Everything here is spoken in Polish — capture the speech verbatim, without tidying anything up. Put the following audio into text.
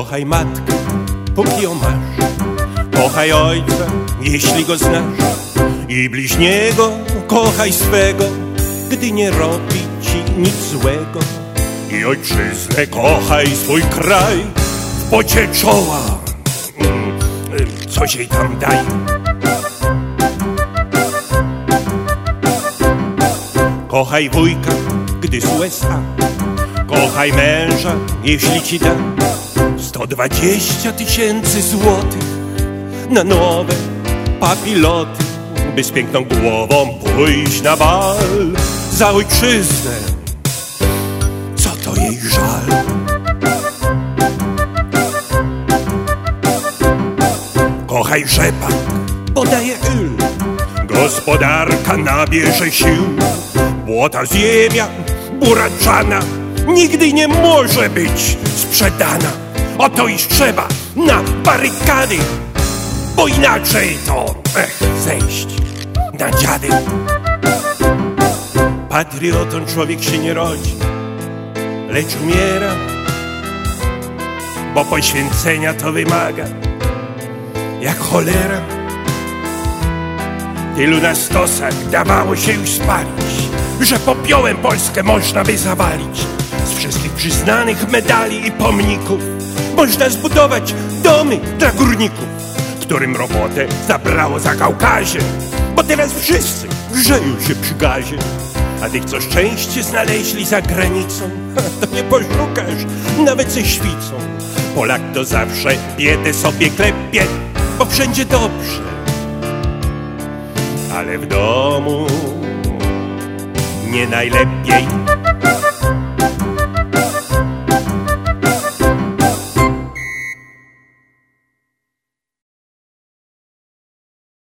Kochaj matkę, póki ją masz. Kochaj ojca, jeśli go znasz. I bliźniego kochaj swego, gdy nie robi ci nic złego. I ojczyznę kochaj, swój kraj w pocie czoła. Mm, coś jej tam daj. Kochaj wujka, gdy z U S A. Kochaj męża, jeśli ci da sto dwadzieścia tysięcy złotych na nowe papiloty, by z piękną głową pójść na bal za ojczyznę. Co to jej żal? Kochaj rzepak, bo daje yl. Gospodarka nabierze sił. Błota ziemia buraczana nigdy nie może być sprzedana. Oto iż trzeba na barykady, bo inaczej to ech, zejść na dziady. Patriotą człowiek się nie rodzi, lecz umiera, bo poświęcenia to wymaga jak cholera. Tylu na stosach dawało się już spalić, że popiołem Polskę można by zawalić. Z wszystkich przyznanych medali i pomników można zbudować domy dla górników, którym robotę zabrało za Kaukazie, bo teraz wszyscy grzeją się przy gazie. A tych, co szczęście znaleźli za granicą, to nie poszukasz nawet ze świcą. Polak to zawsze biedę sobie klepie, bo wszędzie dobrze, ale w domu nie najlepiej.